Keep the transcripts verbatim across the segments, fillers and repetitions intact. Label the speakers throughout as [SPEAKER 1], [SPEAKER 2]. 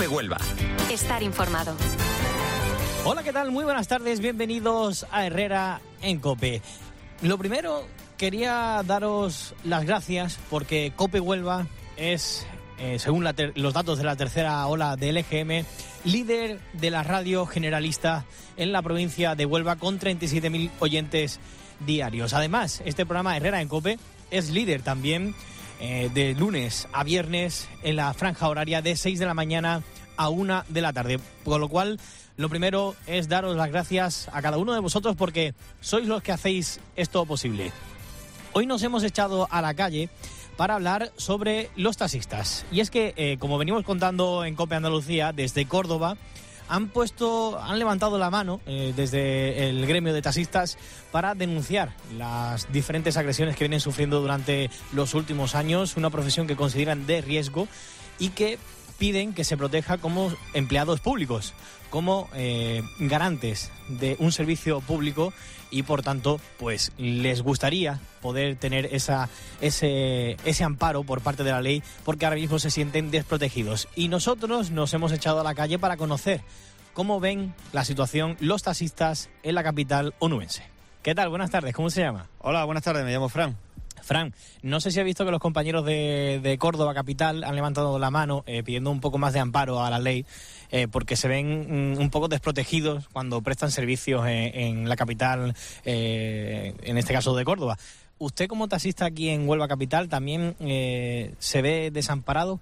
[SPEAKER 1] COPE Huelva.
[SPEAKER 2] Estar informado.
[SPEAKER 3] Hola, ¿qué tal? Muy buenas tardes, bienvenidos a Herrera en COPE. Lo primero, quería daros las gracias porque COPE Huelva es, eh, según la ter- los datos de la tercera ola del E G M, líder de la radio generalista en la provincia de Huelva con treinta y siete mil oyentes diarios. Además, este programa Herrera en COPE es líder también eh, de lunes a viernes en la franja horaria de seis de la mañana a una de la tarde. Por lo cual, lo primero es daros las gracias a cada uno de vosotros porque sois los que hacéis esto posible. Hoy nos hemos echado a la calle para hablar sobre los taxistas. Y es que, eh, como venimos contando en COPE Andalucía, desde Córdoba, han puesto, han levantado la mano eh, desde el gremio de taxistas para denunciar las diferentes agresiones que vienen sufriendo durante los últimos años, una profesión que consideran de riesgo y que piden que se proteja como empleados públicos, como eh, garantes de un servicio público y por tanto pues les gustaría poder tener esa, ese, ese amparo por parte de la ley porque ahora mismo se sienten desprotegidos. Y nosotros nos hemos echado a la calle para conocer cómo ven la situación los taxistas en la capital onubense. ¿Qué tal? Buenas tardes, ¿cómo se llama?
[SPEAKER 4] Hola, buenas tardes, me llamo Fran.
[SPEAKER 3] Fran, no sé si ha visto que los compañeros de, de Córdoba capital han levantado la mano eh, pidiendo un poco más de amparo a la ley eh, porque se ven mm, un poco desprotegidos cuando prestan servicios en, en la capital, eh, en este caso de Córdoba. ¿Usted como taxista aquí en Huelva capital también eh, se ve desamparado?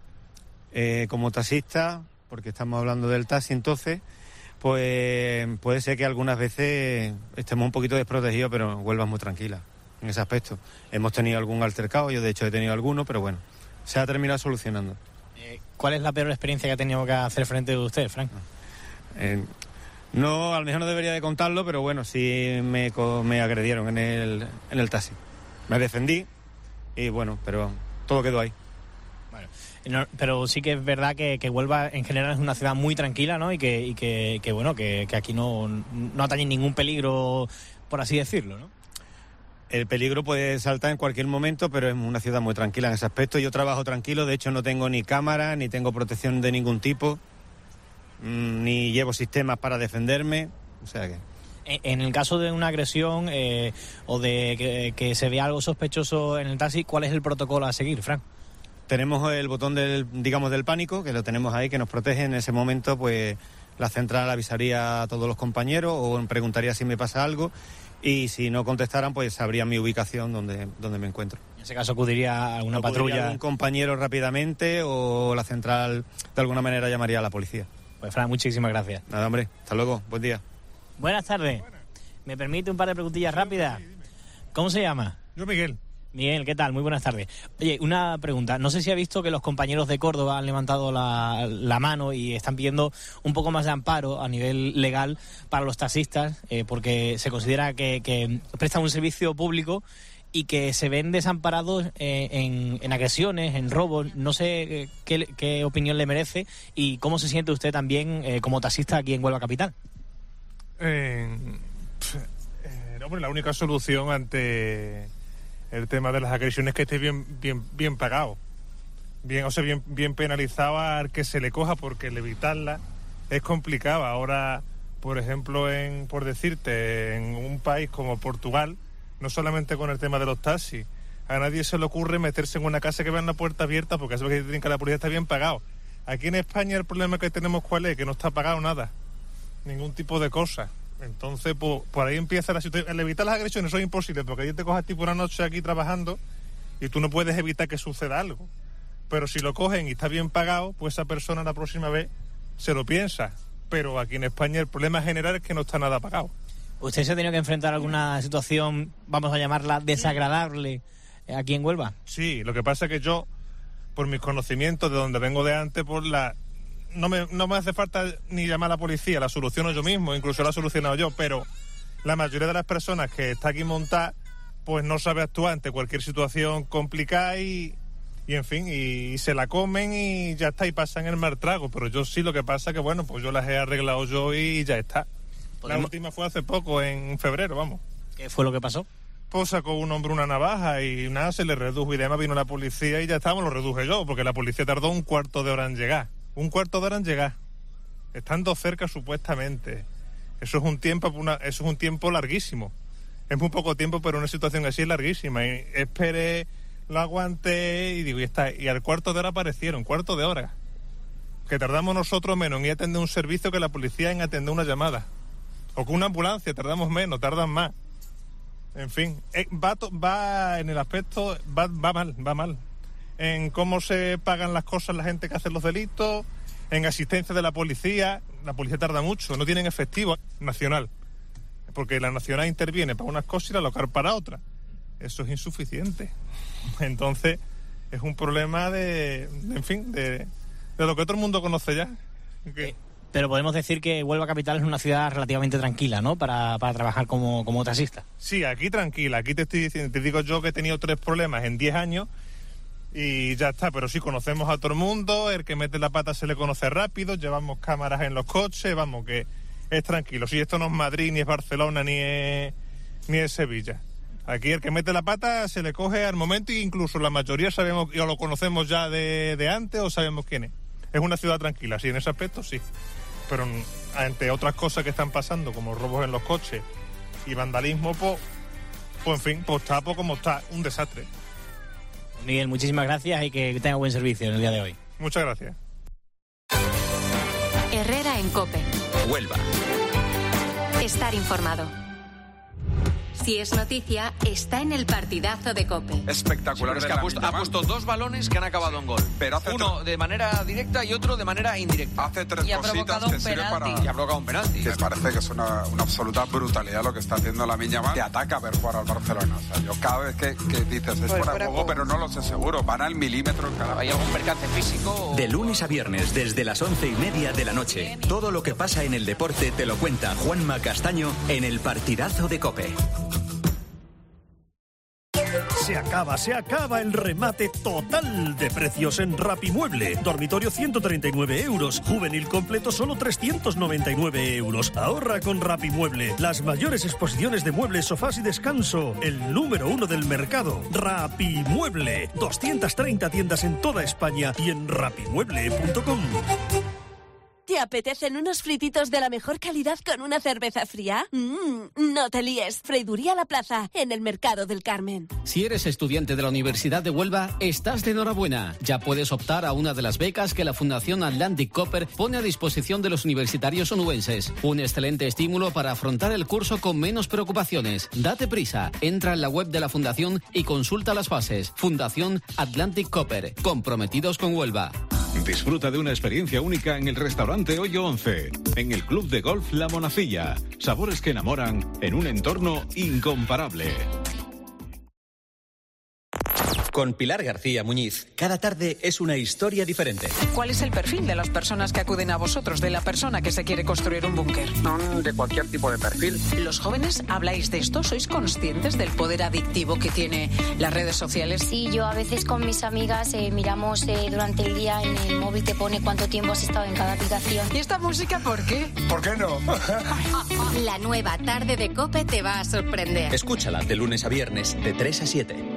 [SPEAKER 4] Eh, como taxista, porque estamos hablando del taxi entonces, pues puede ser que algunas veces estemos un poquito desprotegidos, pero Huelva es muy tranquila en ese aspecto. Hemos tenido algún altercado, yo de hecho he tenido alguno, pero bueno, se ha terminado solucionando.
[SPEAKER 3] Eh, ¿Cuál es la peor experiencia que ha tenido que hacer frente de usted, Frank?
[SPEAKER 4] Eh, no, a lo mejor no debería de contarlo, pero bueno, sí me, me agredieron en el, en el taxi. Me defendí y bueno, pero todo quedó ahí.
[SPEAKER 3] Bueno, no, pero sí que es verdad que, que Huelva en general es una ciudad muy tranquila, ¿no? Y que, y que, que bueno, que, que aquí no, no atañe ningún peligro, por así decirlo, ¿no?
[SPEAKER 4] El peligro puede saltar en cualquier momento, pero es una ciudad muy tranquila en ese aspecto. Yo trabajo tranquilo, de hecho no tengo ni cámara, ni tengo protección de ningún tipo, ni llevo sistemas para defenderme, o sea que...
[SPEAKER 3] En el caso de una agresión eh, o de que, que se vea algo sospechoso en el taxi, ¿cuál es el protocolo a seguir, Fran?
[SPEAKER 4] Tenemos el botón del, digamos, del pánico, que lo tenemos ahí, que nos protege. En ese momento, pues, la central avisaría a todos los compañeros o preguntaría si me pasa algo. Y si no contestaran, pues sabría mi ubicación donde, donde me encuentro.
[SPEAKER 3] En ese caso acudiría a una
[SPEAKER 4] acudiría
[SPEAKER 3] patrulla.
[SPEAKER 4] Un compañero rápidamente o la central de alguna manera llamaría a la policía.
[SPEAKER 3] Pues Fran, muchísimas gracias.
[SPEAKER 4] Nada, hombre, hasta luego, buen día.
[SPEAKER 3] Buenas tardes. ¿Me permite un par de preguntillas rápidas? ¿Cómo se llama?
[SPEAKER 5] Yo, Miguel.
[SPEAKER 3] Miguel, ¿qué tal? Muy buenas tardes. Oye, una pregunta. No sé si ha visto que los compañeros de Córdoba han levantado la, la mano y están pidiendo un poco más de amparo a nivel legal para los taxistas, eh, porque se considera que, que prestan un servicio público y que se ven desamparados eh, en, en agresiones, en robos. No sé eh, qué, qué opinión le merece y cómo se siente usted también eh, como taxista aquí en Huelva Capital.
[SPEAKER 5] Eh, eh, hombre, la única solución ante el tema de las agresiones es que esté bien bien bien pagado, bien, o sea, bien bien penalizado al que se le coja, porque el evitarla es complicado. Ahora, por ejemplo, en por decirte, en un país como Portugal, no solamente con el tema de los taxis, a nadie se le ocurre meterse en una casa que vean la puerta abierta porque sabe que tienen que la policía está bien pagado. Aquí en España el problema que tenemos, ¿cuál es? Que no está pagado nada, ningún tipo de cosa. Entonces, pues, por ahí empieza la situación. El evitar las agresiones eso es imposible, porque yo te cojas tipo una noche aquí trabajando y tú no puedes evitar que suceda algo. Pero si lo cogen y está bien pagado, pues esa persona la próxima vez se lo piensa. Pero aquí en España el problema general es que no está nada pagado.
[SPEAKER 3] ¿Usted se ha tenido que enfrentar a alguna situación, vamos a llamarla, desagradable aquí en Huelva?
[SPEAKER 5] Sí, lo que pasa es que yo, por mis conocimientos de donde vengo de antes, por la... No me, no me hace falta ni llamar a la policía, la soluciono yo mismo, incluso la he solucionado yo, pero la mayoría de las personas que está aquí montada, pues no sabe actuar ante cualquier situación complicada y, y en fin, y, y se la comen y ya está, y pasan el mal trago. Pero yo sí, lo que pasa que bueno, pues yo las he arreglado yo y ya está. La última fue hace poco, en febrero, vamos.
[SPEAKER 3] ¿Qué fue lo que pasó?
[SPEAKER 5] Pues sacó un hombre una navaja y nada, se le redujo y demás, vino la policía y ya estábamos, lo reduje yo, porque la policía tardó un cuarto de hora en llegar. un cuarto de hora en llegar, estando cerca supuestamente. Eso es un tiempo, una, eso es un tiempo larguísimo. Es muy poco tiempo, pero una situación así es larguísima. Y esperé, lo aguanté y digo, y está. Y al cuarto de hora aparecieron, cuarto de hora. Que tardamos nosotros menos en ir a atender un servicio que la policía en atender una llamada. O con una ambulancia, tardamos menos, tardan más. En fin, va, va en el aspecto, va, va mal, va mal. En cómo se pagan las cosas la gente que hace los delitos, en asistencia de la policía. La policía tarda mucho, no tienen efectivo nacional. Porque la nacional interviene para unas cosas y la local para otras. Eso es insuficiente. Entonces, es un problema de, de en fin, de, de lo que todo el mundo conoce ya. Que...
[SPEAKER 3] Pero podemos decir que Huelva Capital es una ciudad relativamente tranquila, ¿no? Para, para trabajar como, como taxista.
[SPEAKER 5] Sí, aquí tranquila. Aquí te estoy diciendo, te digo yo que he tenido tres problemas en diez años y ya está. Pero sí, conocemos a todo el mundo. El que mete la pata se le conoce rápido. Llevamos cámaras en los coches. Vamos, que es tranquilo. Si esto no es Madrid, ni es Barcelona, ni es, ni es Sevilla. Aquí el que mete la pata se le coge al momento e incluso la mayoría sabemos, o lo conocemos ya de, de antes o sabemos quién es. Es una ciudad tranquila, sí, en ese aspecto sí. Pero ante otras cosas que están pasando, como robos en los coches y vandalismo, pues, pues en fin, pues está pues como está, un desastre.
[SPEAKER 3] Miguel, muchísimas gracias y que tenga buen servicio en el día de hoy.
[SPEAKER 5] Muchas gracias.
[SPEAKER 1] Herrera en COPE.
[SPEAKER 2] Huelva.
[SPEAKER 1] Estar informado. Si es noticia, está en el partidazo de COPE.
[SPEAKER 2] Espectacular. Sí, es que ha puesto, ha puesto dos balones que han acabado en gol. Pero hace Uno tre... de manera directa y otro de manera indirecta.
[SPEAKER 6] Hace tres
[SPEAKER 2] y ha
[SPEAKER 6] cositas que sirve para...
[SPEAKER 2] Y ha provocado un penalti.
[SPEAKER 6] Me parece que es una, una absoluta brutalidad lo que está haciendo Lamine Yamal, que ataca a ver jugar al Barcelona. O sea, yo cada vez que, que dices es fuera de juego, pero no lo sé seguro. Van al milímetro en cada...
[SPEAKER 2] ¿Hay algún percance físico?
[SPEAKER 7] De lunes a viernes, desde las once y media de la noche. Todo lo que pasa en el deporte te lo cuenta Juanma Castaño en el partidazo de COPE.
[SPEAKER 8] Se acaba, se acaba el remate total de precios en Rapimueble. Dormitorio ciento treinta y nueve euros. Juvenil completo solo trescientos noventa y nueve euros. Ahorra con Rapimueble. Las mayores exposiciones de muebles, sofás y descanso. El número uno del mercado. Rapimueble. doscientas treinta tiendas en toda España y en rapimueble punto com.
[SPEAKER 9] ¿Te apetecen unos frititos de la mejor calidad con una cerveza fría? Mmm, no te líes. Freiduría La Plaza, en el Mercado del Carmen.
[SPEAKER 10] Si eres estudiante de la Universidad de Huelva, estás de enhorabuena. Ya puedes optar a una de las becas que la Fundación Atlantic Copper pone a disposición de los universitarios onubenses. Un excelente estímulo para afrontar el curso con menos preocupaciones. Date prisa, entra en la web de la Fundación y consulta las bases. Fundación Atlantic Copper, comprometidos con Huelva.
[SPEAKER 11] Disfruta de una experiencia única en el restaurante Hoyo once, en el Club de Golf La Monacilla. Sabores que enamoran en un entorno incomparable.
[SPEAKER 7] Con Pilar García Muñiz, cada tarde es una historia diferente.
[SPEAKER 12] ¿Cuál es el perfil de las personas que acuden a vosotros, de la persona que se quiere construir un búnker?
[SPEAKER 13] Son de cualquier tipo de perfil.
[SPEAKER 12] ¿Los jóvenes habláis de esto? ¿Sois conscientes del poder adictivo que tiene las redes sociales?
[SPEAKER 14] Sí, yo a veces con mis amigas eh, miramos eh, durante el día en el móvil, te pone cuánto tiempo has estado en cada aplicación.
[SPEAKER 12] ¿Y esta música por qué?
[SPEAKER 13] ¿Por qué no?
[SPEAKER 1] La nueva tarde de COPE te va a sorprender.
[SPEAKER 7] Escúchala de lunes a viernes, de tres a siete.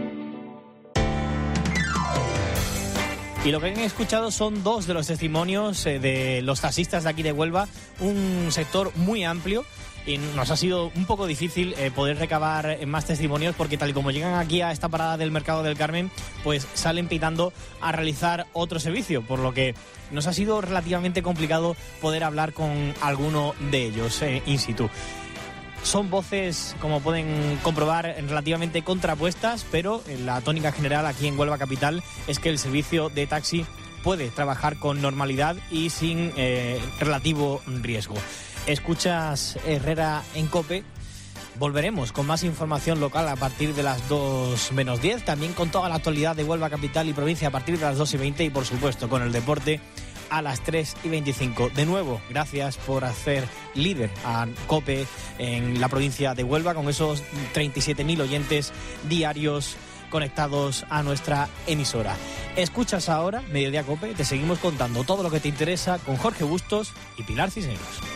[SPEAKER 3] Y lo que han escuchado son dos de los testimonios eh, de los taxistas de aquí de Huelva, un sector muy amplio, y nos ha sido un poco difícil eh, poder recabar más testimonios porque tal y como llegan aquí a esta parada del Mercado del Carmen, pues salen pitando a realizar otro servicio, por lo que nos ha sido relativamente complicado poder hablar con alguno de ellos eh, in situ. Son voces, como pueden comprobar, relativamente contrapuestas, pero la tónica general aquí en Huelva Capital es que el servicio de taxi puede trabajar con normalidad y sin eh, relativo riesgo. Escuchas Herrera en COPE. Volveremos con más información local a partir de las dos menos diez, también con toda la actualidad de Huelva Capital y provincia a partir de las dos y veinte y, por supuesto, con el deporte a las tres y veinticinco. De nuevo, gracias por hacer líder a COPE en la provincia de Huelva con esos treinta y siete mil oyentes diarios conectados a nuestra emisora. Escuchas ahora Mediodía COPE, te seguimos contando todo lo que te interesa con Jorge Bustos y Pilar Cisneros.